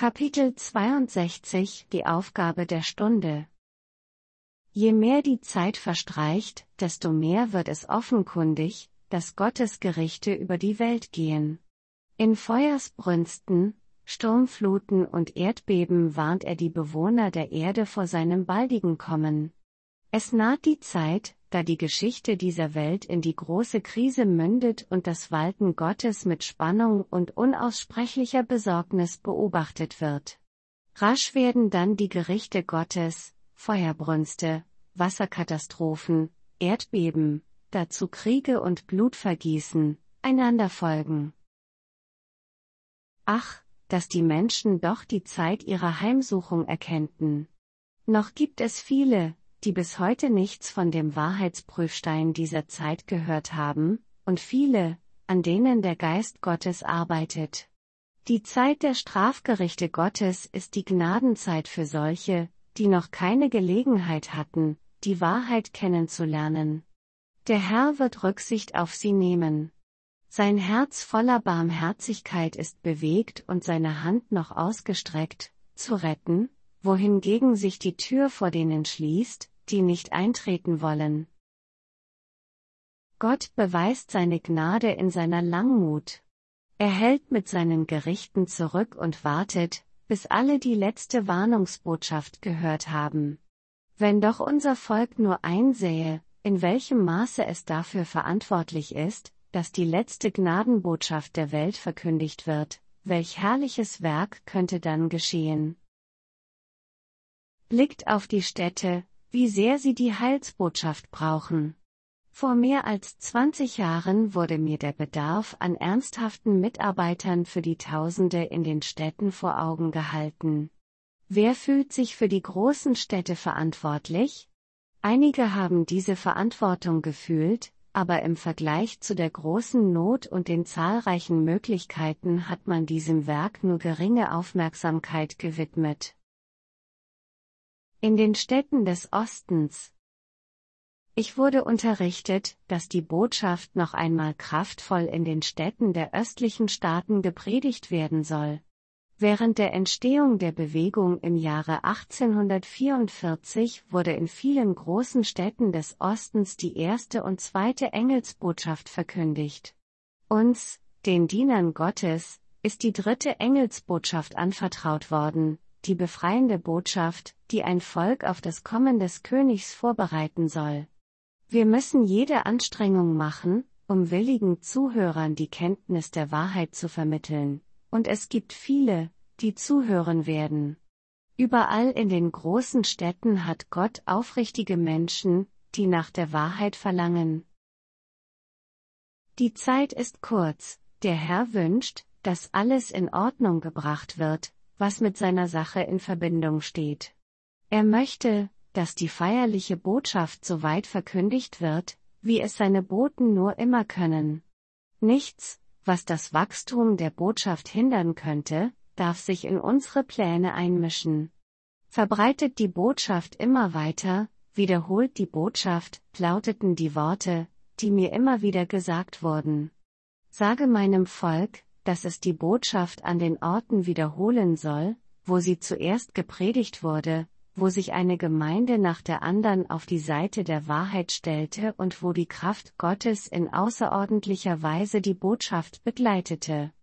Kapitel 62 Die Aufgabe der Stunde. Je mehr die Zeit verstreicht, desto mehr wird es offenkundig, dass Gottes Gerichte über die Welt gehen. In Feuersbrünsten, Sturmfluten und Erdbeben warnt er die Bewohner der Erde vor seinem baldigen Kommen. Es naht die Zeit, da die Geschichte dieser Welt in die große Krise mündet und das Walten Gottes mit Spannung und unaussprechlicher Besorgnis beobachtet wird. Rasch werden dann die Gerichte Gottes, Feuerbrünste, Wasserkatastrophen, Erdbeben, dazu Kriege und Blutvergießen, einander folgen. Ach, dass die Menschen doch die Zeit ihrer Heimsuchung erkennten. Noch gibt es viele, die bis heute nichts von dem Wahrheitsprüfstein dieser Zeit gehört haben, und viele, an denen der Geist Gottes arbeitet. Die Zeit der Strafgerichte Gottes ist die Gnadenzeit für solche, die noch keine Gelegenheit hatten, die Wahrheit kennenzulernen. Der Herr wird Rücksicht auf sie nehmen. Sein Herz voller Barmherzigkeit ist bewegt und seine Hand noch ausgestreckt, zu retten, wohingegen sich die Tür vor denen schließt, die nicht eintreten wollen. Gott beweist seine Gnade in seiner Langmut. Er hält mit seinen Gerichten zurück und wartet, bis alle die letzte Warnungsbotschaft gehört haben. Wenn doch unser Volk nur einsähe, in welchem Maße es dafür verantwortlich ist, dass die letzte Gnadenbotschaft der Welt verkündigt wird, welch herrliches Werk könnte dann geschehen? Blickt auf die Städte, wie sehr sie die Heilsbotschaft brauchen. Vor mehr als 20 Jahren wurde mir der Bedarf an ernsthaften Mitarbeitern für die Tausende in den Städten vor Augen gehalten. Wer fühlt sich für die großen Städte verantwortlich? Einige haben diese Verantwortung gefühlt, aber im Vergleich zu der großen Not und den zahlreichen Möglichkeiten hat man diesem Werk nur geringe Aufmerksamkeit gewidmet. In den Städten des Ostens. Ich wurde unterrichtet, dass die Botschaft noch einmal kraftvoll in den Städten der östlichen Staaten gepredigt werden soll. Während der Entstehung der Bewegung im Jahre 1844 wurde in vielen großen Städten des Ostens die erste und zweite Engelsbotschaft verkündigt. Uns, den Dienern Gottes, ist die dritte Engelsbotschaft anvertraut worden, die befreiende Botschaft, die ein Volk auf das Kommen des Königs vorbereiten soll. Wir müssen jede Anstrengung machen, um willigen Zuhörern die Kenntnis der Wahrheit zu vermitteln, und es gibt viele, die zuhören werden. Überall in den großen Städten hat Gott aufrichtige Menschen, die nach der Wahrheit verlangen. Die Zeit ist kurz, der Herr wünscht, dass alles in Ordnung gebracht wird, was mit seiner Sache in Verbindung steht. Er möchte, dass die feierliche Botschaft so weit verkündigt wird, wie es seine Boten nur immer können. Nichts, was das Wachstum der Botschaft hindern könnte, darf sich in unsere Pläne einmischen. Verbreitet die Botschaft immer weiter, wiederholt die Botschaft, lauteten die Worte, die mir immer wieder gesagt wurden. Sage meinem Volk, dass es die Botschaft an den Orten wiederholen soll, wo sie zuerst gepredigt wurde, wo sich eine Gemeinde nach der anderen auf die Seite der Wahrheit stellte und wo die Kraft Gottes in außerordentlicher Weise die Botschaft begleitete.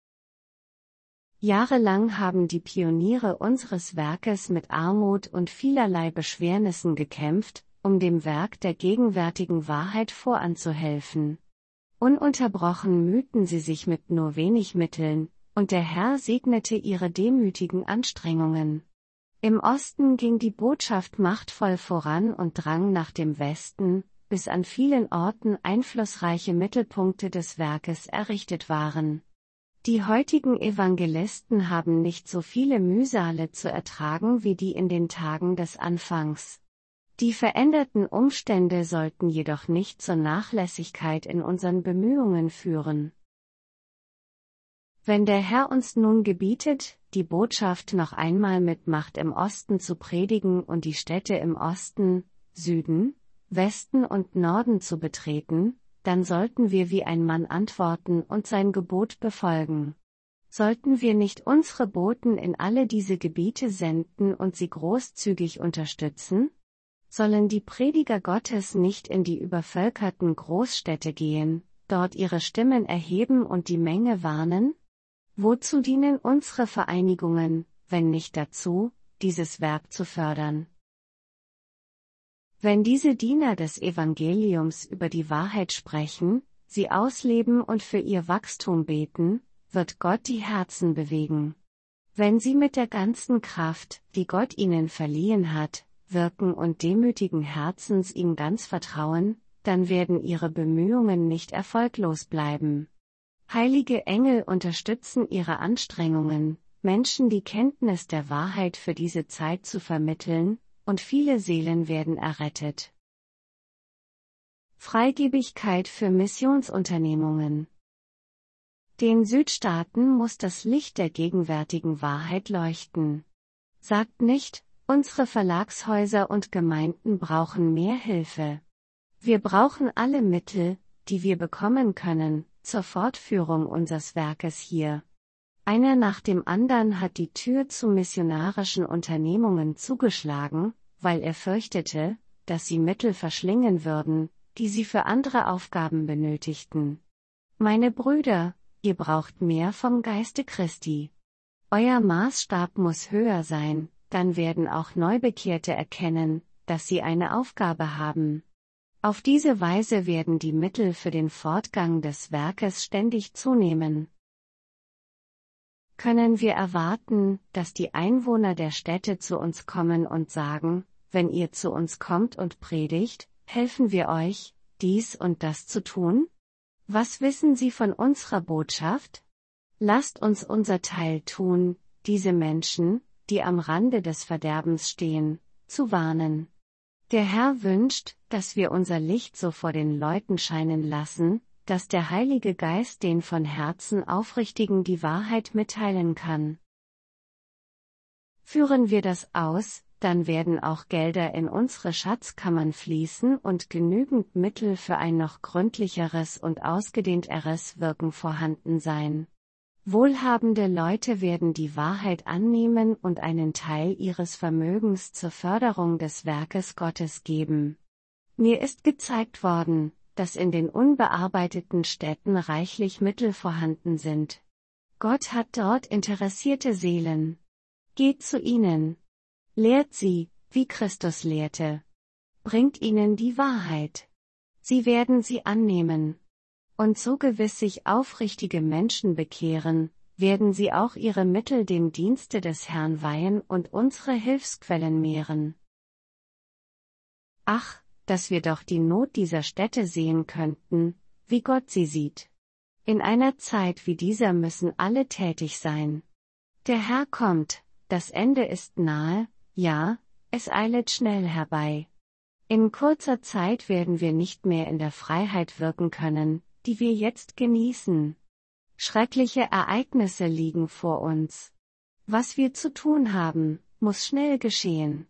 Jahrelang haben die Pioniere unseres Werkes mit Armut und vielerlei Beschwernissen gekämpft, um dem Werk der gegenwärtigen Wahrheit voranzuhelfen. Ununterbrochen mühten sie sich mit nur wenig Mitteln, und der Herr segnete ihre demütigen Anstrengungen. Im Osten ging die Botschaft machtvoll voran und drang nach dem Westen, bis an vielen Orten einflussreiche Mittelpunkte des Werkes errichtet waren. Die heutigen Evangelisten haben nicht so viele Mühsale zu ertragen wie die in den Tagen des Anfangs. Die veränderten Umstände sollten jedoch nicht zur Nachlässigkeit in unseren Bemühungen führen. Wenn der Herr uns nun gebietet, die Botschaft noch einmal mit Macht im Osten zu predigen und die Städte im Osten, Süden, Westen und Norden zu betreten, dann sollten wir wie ein Mann antworten und sein Gebot befolgen. Sollten wir nicht unsere Boten in alle diese Gebiete senden und sie großzügig unterstützen? Sollen die Prediger Gottes nicht in die übervölkerten Großstädte gehen, dort ihre Stimmen erheben und die Menge warnen? Wozu dienen unsere Vereinigungen, wenn nicht dazu, dieses Werk zu fördern? Wenn diese Diener des Evangeliums über die Wahrheit sprechen, sie ausleben und für ihr Wachstum beten, wird Gott die Herzen bewegen. Wenn sie mit der ganzen Kraft, die Gott ihnen verliehen hat, wirken und demütigen Herzens ihm ganz vertrauen, dann werden ihre Bemühungen nicht erfolglos bleiben. Heilige Engel unterstützen ihre Anstrengungen, Menschen die Kenntnis der Wahrheit für diese Zeit zu vermitteln, und viele Seelen werden errettet. Freigebigkeit für Missionsunternehmungen. Den Südstaaten muss das Licht der gegenwärtigen Wahrheit leuchten. Sagt nicht, unsere Verlagshäuser und Gemeinden brauchen mehr Hilfe. Wir brauchen alle Mittel, die wir bekommen können, zur Fortführung unseres Werkes hier. Einer nach dem anderen hat die Tür zu missionarischen Unternehmungen zugeschlagen, weil er fürchtete, dass sie Mittel verschlingen würden, die sie für andere Aufgaben benötigten. Meine Brüder, ihr braucht mehr vom Geiste Christi. Euer Maßstab muss höher sein, dann werden auch Neubekehrte erkennen, dass sie eine Aufgabe haben. Auf diese Weise werden die Mittel für den Fortgang des Werkes ständig zunehmen. Können wir erwarten, dass die Einwohner der Städte zu uns kommen und sagen, wenn ihr zu uns kommt und predigt, helfen wir euch, dies und das zu tun? Was wissen Sie von unserer Botschaft? Lasst uns unser Teil tun, diese Menschen, die am Rande des Verderbens stehen, zu warnen. Der Herr wünscht, dass wir unser Licht so vor den Leuten scheinen lassen, dass der Heilige Geist den von Herzen Aufrichtigen die Wahrheit mitteilen kann. Führen wir das aus, dann werden auch Gelder in unsere Schatzkammern fließen und genügend Mittel für ein noch gründlicheres und ausgedehnteres Wirken vorhanden sein. Wohlhabende Leute werden die Wahrheit annehmen und einen Teil ihres Vermögens zur Förderung des Werkes Gottes geben. Mir ist gezeigt worden, dass in den unbearbeiteten Städten reichlich Mittel vorhanden sind. Gott hat dort interessierte Seelen. Geht zu ihnen. Lehrt sie, wie Christus lehrte. Bringt ihnen die Wahrheit. Sie werden sie annehmen. Und so gewiss sich aufrichtige Menschen bekehren, werden sie auch ihre Mittel dem Dienste des Herrn weihen und unsere Hilfsquellen mehren. Ach, dass wir doch die Not dieser Städte sehen könnten, wie Gott sie sieht. In einer Zeit wie dieser müssen alle tätig sein. Der Herr kommt, das Ende ist nahe, ja, es eilet schnell herbei. In kurzer Zeit werden wir nicht mehr in der Freiheit wirken können, die wir jetzt genießen. Schreckliche Ereignisse liegen vor uns. Was wir zu tun haben, muss schnell geschehen.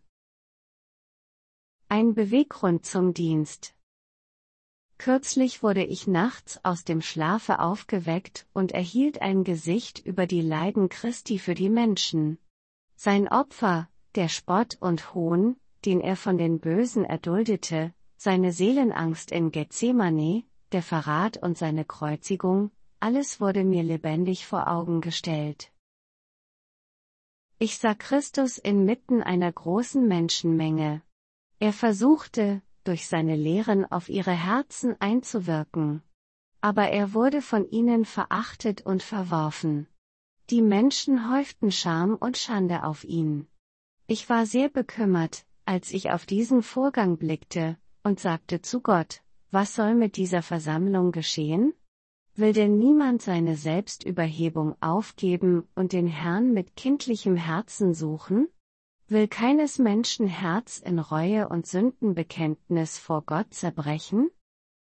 Ein Beweggrund zum Dienst. Kürzlich wurde ich nachts aus dem Schlafe aufgeweckt und erhielt ein Gesicht über die Leiden Christi für die Menschen. Sein Opfer, der Spott und Hohn, den er von den Bösen erduldete, seine Seelenangst in Gethsemane, der Verrat und seine Kreuzigung, alles wurde mir lebendig vor Augen gestellt. Ich sah Christus inmitten einer großen Menschenmenge. Er versuchte, durch seine Lehren auf ihre Herzen einzuwirken. Aber er wurde von ihnen verachtet und verworfen. Die Menschen häuften Scham und Schande auf ihn. Ich war sehr bekümmert, als ich auf diesen Vorgang blickte, und sagte zu Gott, was soll mit dieser Versammlung geschehen? Will denn niemand seine Selbstüberhebung aufgeben und den Herrn mit kindlichem Herzen suchen? Will keines Menschen Herz in Reue und Sündenbekenntnis vor Gott zerbrechen?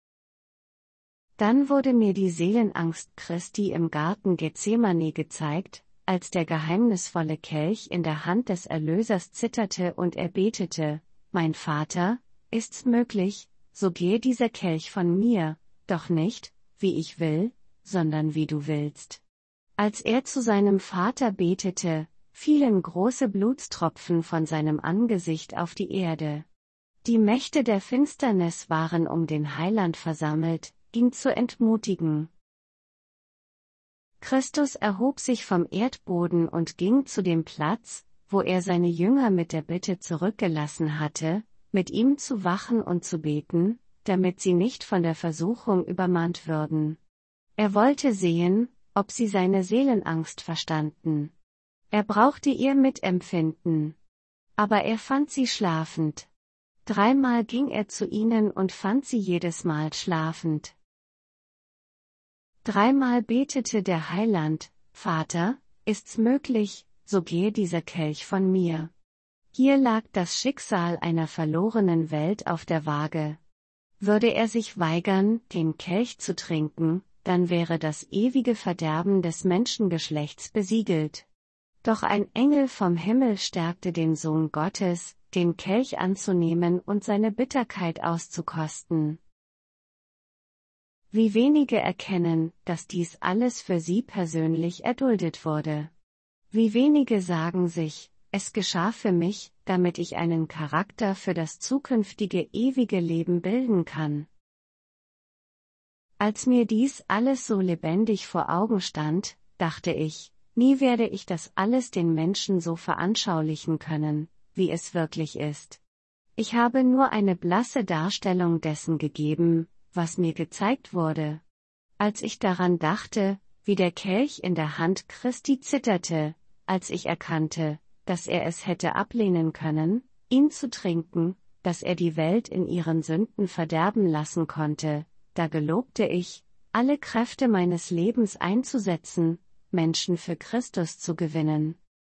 Dann wurde mir die Seelenangst Christi im Garten Gethsemane gezeigt, als der geheimnisvolle Kelch in der Hand des Erlösers zitterte und er betete, mein Vater, ist's möglich, so gehe dieser Kelch von mir, doch nicht, wie ich will, sondern wie du willst. Als er zu seinem Vater betete, fielen große Blutstropfen von seinem Angesicht auf die Erde. Die Mächte der Finsternis waren um den Heiland versammelt, ihn zu entmutigen. Christus erhob sich vom Erdboden und ging zu dem Platz, wo er seine Jünger mit der Bitte zurückgelassen hatte, mit ihm zu wachen und zu beten, damit sie nicht von der Versuchung übermannt würden. Er wollte sehen, ob sie seine Seelenangst verstanden. Er brauchte ihr Mitempfinden. Aber er fand sie schlafend. 3-mal ging er zu ihnen und fand sie jedes Mal schlafend. 3-mal betete der Heiland: Vater, ist's möglich, so gehe dieser Kelch von mir. Hier lag das Schicksal einer verlorenen Welt auf der Waage. Würde er sich weigern, den Kelch zu trinken, dann wäre das ewige Verderben des Menschengeschlechts besiegelt. Doch ein Engel vom Himmel stärkte den Sohn Gottes, den Kelch anzunehmen und seine Bitterkeit auszukosten. Wie wenige erkennen, dass dies alles für sie persönlich erduldet wurde. Wie wenige sagen sich: Es geschah für mich, damit ich einen Charakter für das zukünftige ewige Leben bilden kann. Als mir dies alles so lebendig vor Augen stand, dachte ich, nie werde ich das alles den Menschen so veranschaulichen können, wie es wirklich ist. Ich habe nur eine blasse Darstellung dessen gegeben, was mir gezeigt wurde. Als ich daran dachte, wie der Kelch in der Hand Christi zitterte, als ich erkannte, dass er es hätte ablehnen können, ihn zu trinken, dass er die Welt in ihren Sünden verderben lassen konnte, da gelobte ich, alle Kräfte meines Lebens einzusetzen, Menschen für Christus zu gewinnen.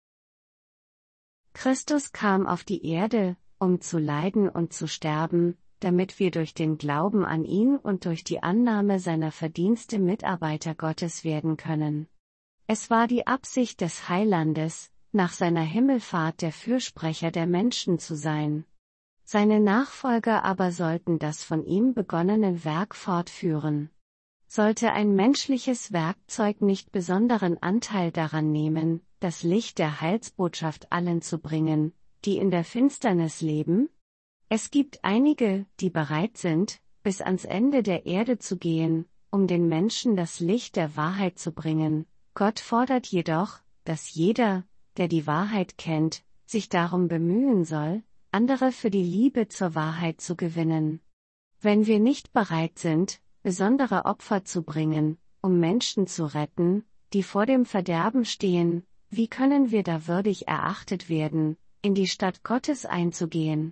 Christus kam auf die Erde, um zu leiden und zu sterben, damit wir durch den Glauben an ihn und durch die Annahme seiner Verdienste Mitarbeiter Gottes werden können. Es war die Absicht des Heilandes, nach seiner Himmelfahrt der Fürsprecher der Menschen zu sein. Seine Nachfolger aber sollten das von ihm begonnene Werk fortführen. Sollte ein menschliches Werkzeug nicht besonderen Anteil daran nehmen, das Licht der Heilsbotschaft allen zu bringen, die in der Finsternis leben? Es gibt einige, die bereit sind, bis ans Ende der Erde zu gehen, um den Menschen das Licht der Wahrheit zu bringen. Gott fordert jedoch, dass jeder, der die Wahrheit kennt, sich darum bemühen soll, andere für die Liebe zur Wahrheit zu gewinnen. Wenn wir nicht bereit sind, besondere Opfer zu bringen, um Menschen zu retten, die vor dem Verderben stehen, wie können wir da würdig erachtet werden, in die Stadt Gottes einzugehen?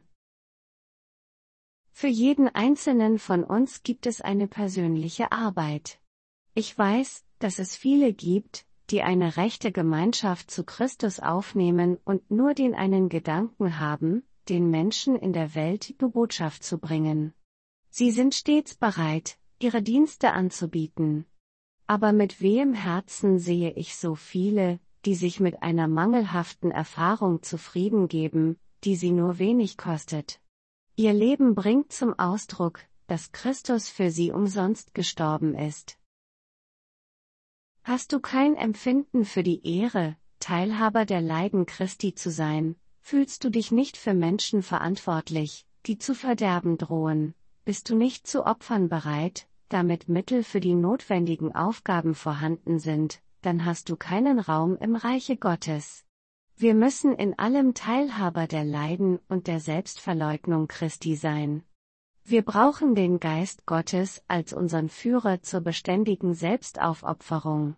Für jeden Einzelnen von uns gibt es eine persönliche Arbeit. Ich weiß, dass es viele gibt, die eine rechte Gemeinschaft zu Christus aufnehmen und nur den einen Gedanken haben, den Menschen in der Welt die Botschaft zu bringen. Sie sind stets bereit, ihre Dienste anzubieten. Aber mit wehem Herzen sehe ich so viele, die sich mit einer mangelhaften Erfahrung zufrieden geben, die sie nur wenig kostet. Ihr Leben bringt zum Ausdruck, dass Christus für sie umsonst gestorben ist. Hast du kein Empfinden für die Ehre, Teilhaber der Leiden Christi zu sein? Fühlst du dich nicht für Menschen verantwortlich, die zu verderben drohen? Bist du nicht zu Opfern bereit, damit Mittel für die notwendigen Aufgaben vorhanden sind, dann hast du keinen Raum im Reiche Gottes. Wir müssen in allem Teilhaber der Leiden und der Selbstverleugnung Christi sein. Wir brauchen den Geist Gottes als unseren Führer zur beständigen Selbstaufopferung.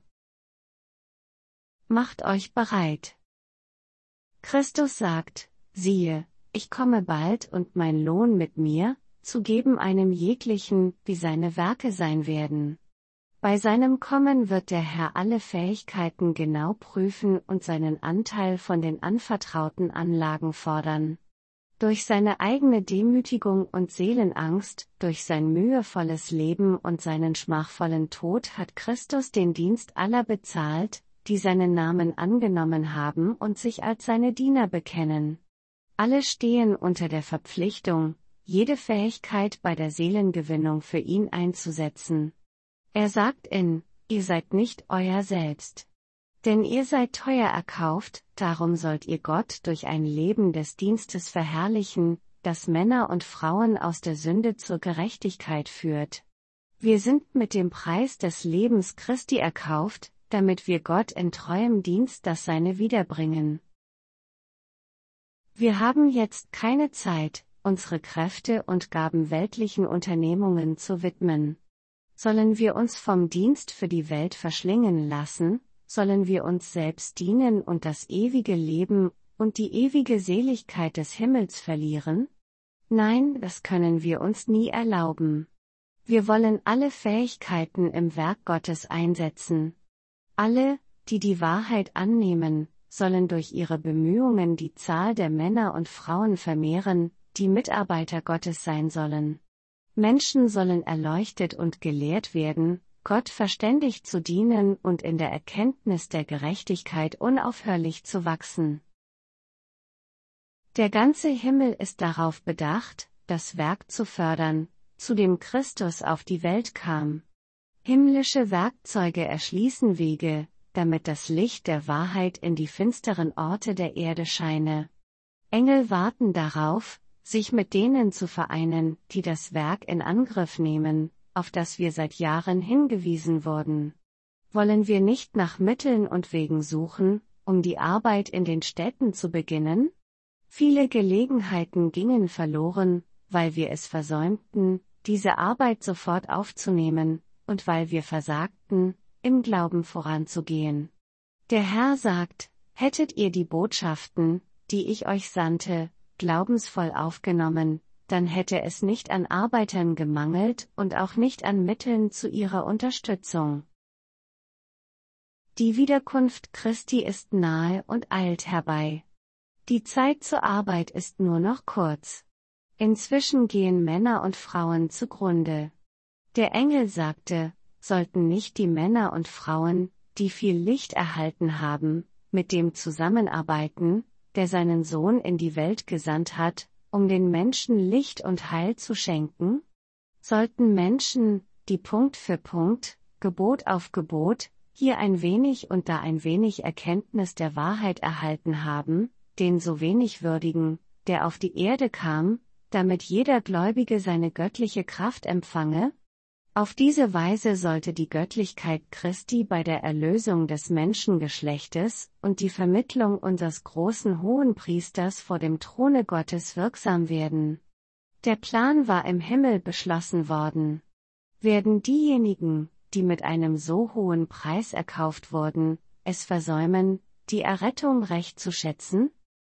Macht euch bereit. Christus sagt: Siehe, ich komme bald und mein Lohn mit mir, zu geben einem jeglichen, wie seine Werke sein werden. Bei seinem Kommen wird der Herr alle Fähigkeiten genau prüfen und seinen Anteil von den anvertrauten Anlagen fordern. Durch seine eigene Demütigung und Seelenangst, durch sein mühevolles Leben und seinen schmachvollen Tod hat Christus den Dienst aller bezahlt, die seinen Namen angenommen haben und sich als seine Diener bekennen. Alle stehen unter der Verpflichtung, jede Fähigkeit bei der Seelengewinnung für ihn einzusetzen. Er sagt ihr seid nicht euer selbst. Denn ihr seid teuer erkauft, darum sollt ihr Gott durch ein Leben des Dienstes verherrlichen, das Männer und Frauen aus der Sünde zur Gerechtigkeit führt. Wir sind mit dem Preis des Lebens Christi erkauft, damit wir Gott in treuem Dienst das Seine wiederbringen. Wir haben jetzt keine Zeit, unsere Kräfte und Gaben weltlichen Unternehmungen zu widmen. Sollen wir uns vom Dienst für die Welt verschlingen lassen, sollen wir uns selbst dienen und das ewige Leben und die ewige Seligkeit des Himmels verlieren? Nein, das können wir uns nie erlauben. Wir wollen alle Fähigkeiten im Werk Gottes einsetzen. Alle, die die Wahrheit annehmen, sollen durch ihre Bemühungen die Zahl der Männer und Frauen vermehren, die Mitarbeiter Gottes sein sollen. Menschen sollen erleuchtet und gelehrt werden, Gott verständig zu dienen und in der Erkenntnis der Gerechtigkeit unaufhörlich zu wachsen. Der ganze Himmel ist darauf bedacht, das Werk zu fördern, zu dem Christus auf die Welt kam. Himmlische Werkzeuge erschließen Wege, damit das Licht der Wahrheit in die finsteren Orte der Erde scheine. Engel warten darauf, sich mit denen zu vereinen, die das Werk in Angriff nehmen, auf das wir seit Jahren hingewiesen wurden. Wollen wir nicht nach Mitteln und Wegen suchen, um die Arbeit in den Städten zu beginnen? Viele Gelegenheiten gingen verloren, weil wir es versäumten, diese Arbeit sofort aufzunehmen, und weil wir versagten, im Glauben voranzugehen. Der Herr sagt, hättet ihr die Botschaften, die ich euch sandte, glaubensvoll aufgenommen, dann hätte es nicht an Arbeitern gemangelt und auch nicht an Mitteln zu ihrer Unterstützung. Die Wiederkunft Christi ist nahe und eilt herbei. Die Zeit zur Arbeit ist nur noch kurz. Inzwischen gehen Männer und Frauen zugrunde. Der Engel sagte, sollten nicht die Männer und Frauen, die viel Licht erhalten haben, mit dem zusammenarbeiten, der seinen Sohn in die Welt gesandt hat, um den Menschen Licht und Heil zu schenken? Sollten Menschen, die Punkt für Punkt, Gebot auf Gebot, hier ein wenig und da ein wenig Erkenntnis der Wahrheit erhalten haben, den so wenig würdigen, der auf die Erde kam, damit jeder Gläubige seine göttliche Kraft empfange? Auf diese Weise sollte die Göttlichkeit Christi bei der Erlösung des Menschengeschlechtes und die Vermittlung unseres großen Hohenpriesters vor dem Throne Gottes wirksam werden. Der Plan war im Himmel beschlossen worden. Werden diejenigen, die mit einem so hohen Preis erkauft wurden, es versäumen, die Errettung recht zu schätzen?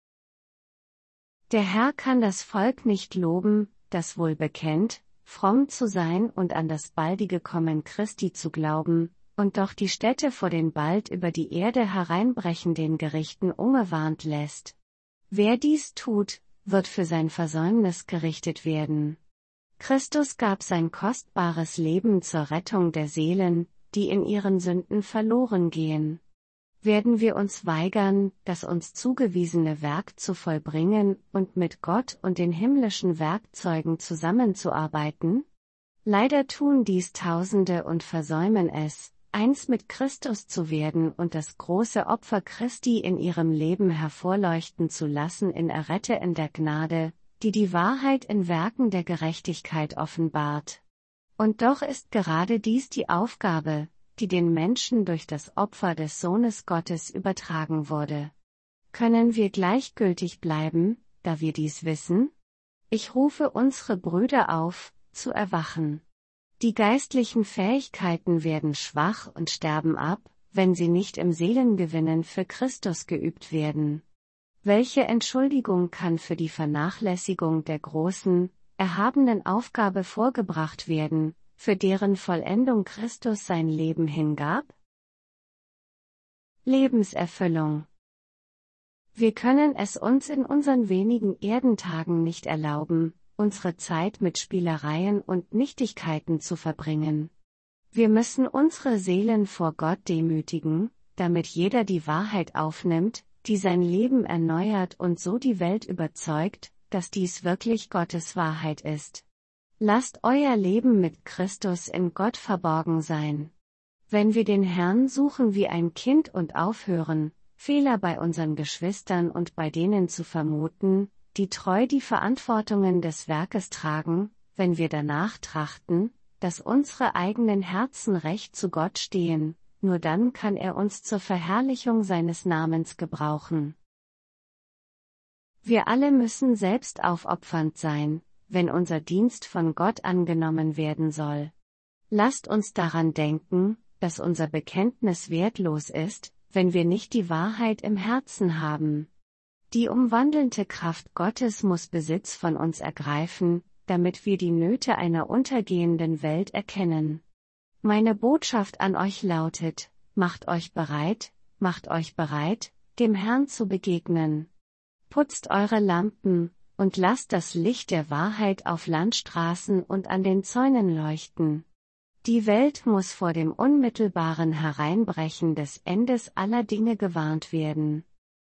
Der Herr kann das Volk nicht loben, das wohl bekennt, fromm zu sein und an das baldige Kommen Christi zu glauben, und doch die Städte vor den bald über die Erde hereinbrechenden Gerichten ungewarnt lässt. Wer dies tut, wird für sein Versäumnis gerichtet werden. Christus gab sein kostbares Leben zur Rettung der Seelen, die in ihren Sünden verloren gehen. Werden wir uns weigern, das uns zugewiesene Werk zu vollbringen und mit Gott und den himmlischen Werkzeugen zusammenzuarbeiten? Leider tun dies Tausende und versäumen es, eins mit Christus zu werden und das große Opfer Christi in ihrem Leben hervorleuchten zu lassen in Errette in der Gnade, die die Wahrheit in Werken der Gerechtigkeit offenbart. Und doch ist gerade dies die Aufgabe, die den Menschen durch das Opfer des Sohnes Gottes übertragen wurde. Können wir gleichgültig bleiben, da wir dies wissen? Ich rufe unsere Brüder auf, zu erwachen. Die geistlichen Fähigkeiten werden schwach und sterben ab, wenn sie nicht im Seelengewinnen für Christus geübt werden. Welche Entschuldigung kann für die Vernachlässigung der großen, erhabenen Aufgabe vorgebracht werden, für deren Vollendung Christus sein Leben hingab? Lebenserfüllung. Wir können es uns in unseren wenigen Erdentagen nicht erlauben, unsere Zeit mit Spielereien und Nichtigkeiten zu verbringen. Wir müssen unsere Seelen vor Gott demütigen, damit jeder die Wahrheit aufnimmt, die sein Leben erneuert und so die Welt überzeugt, dass dies wirklich Gottes Wahrheit ist. Lasst euer Leben mit Christus in Gott verborgen sein. Wenn wir den Herrn suchen wie ein Kind und aufhören, Fehler bei unseren Geschwistern und bei denen zu vermuten, die treu die Verantwortungen des Werkes tragen, wenn wir danach trachten, dass unsere eigenen Herzen recht zu Gott stehen, nur dann kann er uns zur Verherrlichung seines Namens gebrauchen. Wir alle müssen selbst aufopfernd sein, wenn unser Dienst von Gott angenommen werden soll. Lasst uns daran denken, dass unser Bekenntnis wertlos ist, wenn wir nicht die Wahrheit im Herzen haben. Die umwandelnde Kraft Gottes muss Besitz von uns ergreifen, damit wir die Nöte einer untergehenden Welt erkennen. Meine Botschaft an euch lautet: macht euch bereit, dem Herrn zu begegnen. Putzt eure Lampen, und lasst das Licht der Wahrheit auf Landstraßen und an den Zäunen leuchten. Die Welt muss vor dem unmittelbaren Hereinbrechen des Endes aller Dinge gewarnt werden.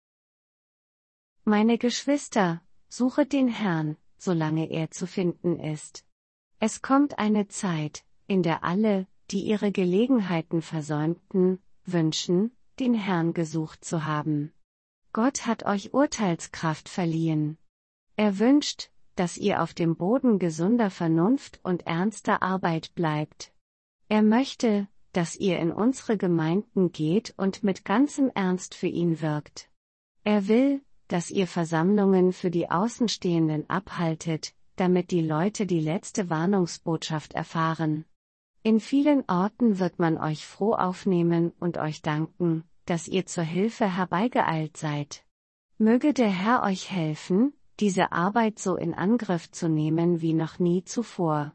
Meine Geschwister, suchet den Herrn, solange er zu finden ist. Es kommt eine Zeit, in der alle, die ihre Gelegenheiten versäumten, wünschen, den Herrn gesucht zu haben. Gott hat euch Urteilskraft verliehen. Er wünscht, dass ihr auf dem Boden gesunder Vernunft und ernster Arbeit bleibt. Er möchte, dass ihr in unsere Gemeinden geht und mit ganzem Ernst für ihn wirkt. Er will, dass ihr Versammlungen für die Außenstehenden abhaltet, damit die Leute die letzte Warnungsbotschaft erfahren. In vielen Orten wird man euch froh aufnehmen und euch danken, dass ihr zur Hilfe herbeigeeilt seid. Möge der Herr euch helfen, diese Arbeit so in Angriff zu nehmen wie noch nie zuvor.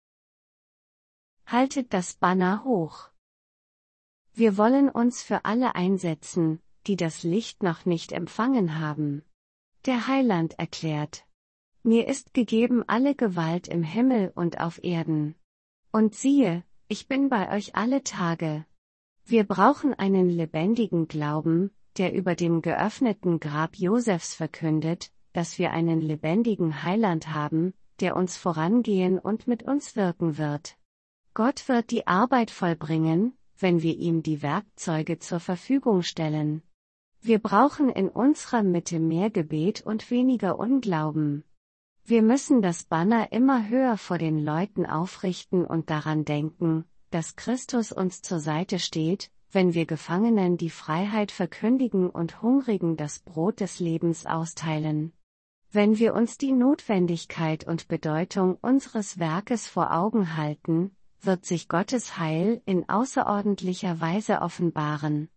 Haltet das Banner hoch. Wir wollen uns für alle einsetzen, die das Licht noch nicht empfangen haben. Der Heiland erklärt: Mir ist gegeben alle Gewalt im Himmel und auf Erden. Und siehe, ich bin bei euch alle Tage. Wir brauchen einen lebendigen Glauben, der über dem geöffneten Grab Josefs verkündet, dass wir einen lebendigen Heiland haben, der uns vorangehen und mit uns wirken wird. Gott wird die Arbeit vollbringen, wenn wir ihm die Werkzeuge zur Verfügung stellen. Wir brauchen in unserer Mitte mehr Gebet und weniger Unglauben. Wir müssen das Banner immer höher vor den Leuten aufrichten und daran denken, dass Christus uns zur Seite steht, wenn wir Gefangenen die Freiheit verkündigen und Hungrigen das Brot des Lebens austeilen. Wenn wir uns die Notwendigkeit und Bedeutung unseres Werkes vor Augen halten, wird sich Gottes Heil in außerordentlicher Weise offenbaren.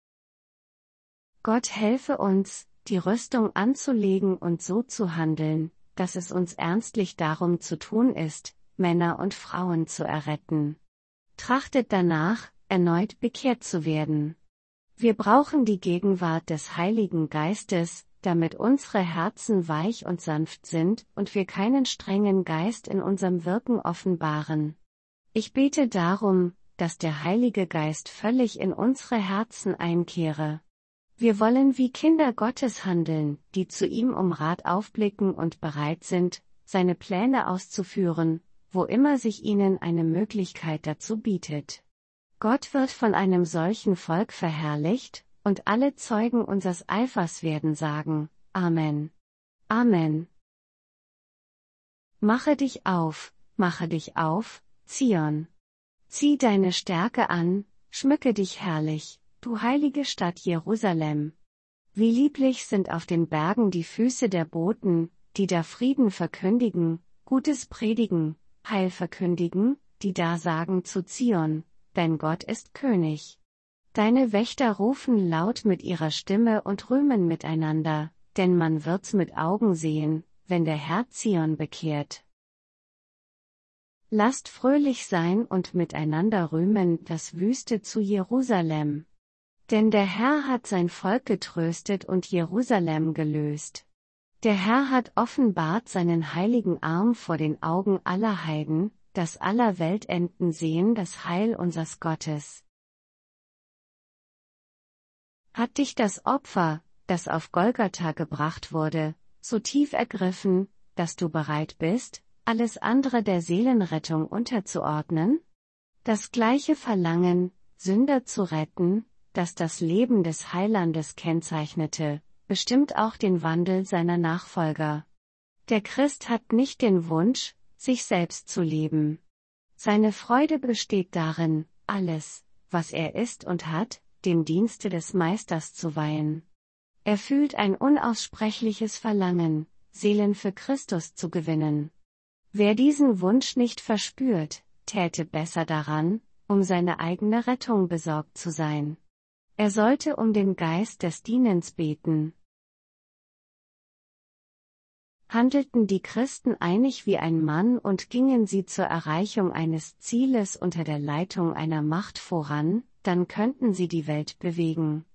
Gott helfe uns, die Rüstung anzulegen und so zu handeln, dass es uns ernstlich darum zu tun ist, Männer und Frauen zu erretten. Trachtet danach, erneut bekehrt zu werden. Wir brauchen die Gegenwart des Heiligen Geistes, damit unsere Herzen weich und sanft sind und wir keinen strengen Geist in unserem Wirken offenbaren. Ich bete darum, dass der Heilige Geist völlig in unsere Herzen einkehre. Wir wollen wie Kinder Gottes handeln, die zu ihm um Rat aufblicken und bereit sind, seine Pläne auszuführen, wo immer sich ihnen eine Möglichkeit dazu bietet. Gott wird von einem solchen Volk verherrlicht, und alle Zeugen unseres Eifers werden sagen: Amen. Amen. Mache dich auf, Zion. Zieh deine Stärke an, schmücke dich herrlich, du heilige Stadt Jerusalem. Wie lieblich sind auf den Bergen die Füße der Boten, die da Frieden verkündigen, Gutes predigen, Heil verkündigen, die da sagen zu Zion: Dein Gott ist König. Deine Wächter rufen laut mit ihrer Stimme und rühmen miteinander, denn man wird's mit Augen sehen, wenn der Herr Zion bekehrt. Lasst fröhlich sein und miteinander rühmen das Wüste zu Jerusalem. Denn der Herr hat sein Volk getröstet und Jerusalem gelöst. Der Herr hat offenbart seinen heiligen Arm vor den Augen aller Heiden, dass aller Weltenden sehen das Heil unseres Gottes. Hat dich das Opfer, das auf Golgatha gebracht wurde, so tief ergriffen, dass du bereit bist, alles andere der Seelenrettung unterzuordnen? Das gleiche Verlangen, Sünder zu retten, das das Leben des Heilandes kennzeichnete, bestimmt auch den Wandel seiner Nachfolger. Der Christ hat nicht den Wunsch, sich selbst zu leben. Seine Freude besteht darin, alles, was er ist und hat, dem Dienste des Meisters zu weihen. Er fühlt ein unaussprechliches Verlangen, Seelen für Christus zu gewinnen. Wer diesen Wunsch nicht verspürt, täte besser daran, um seine eigene Rettung besorgt zu sein. Er sollte um den Geist des Dienens beten. Handelten die Christen einig wie ein Mann und gingen sie zur Erreichung eines Zieles unter der Leitung einer Macht voran, dann könnten sie die Welt bewegen.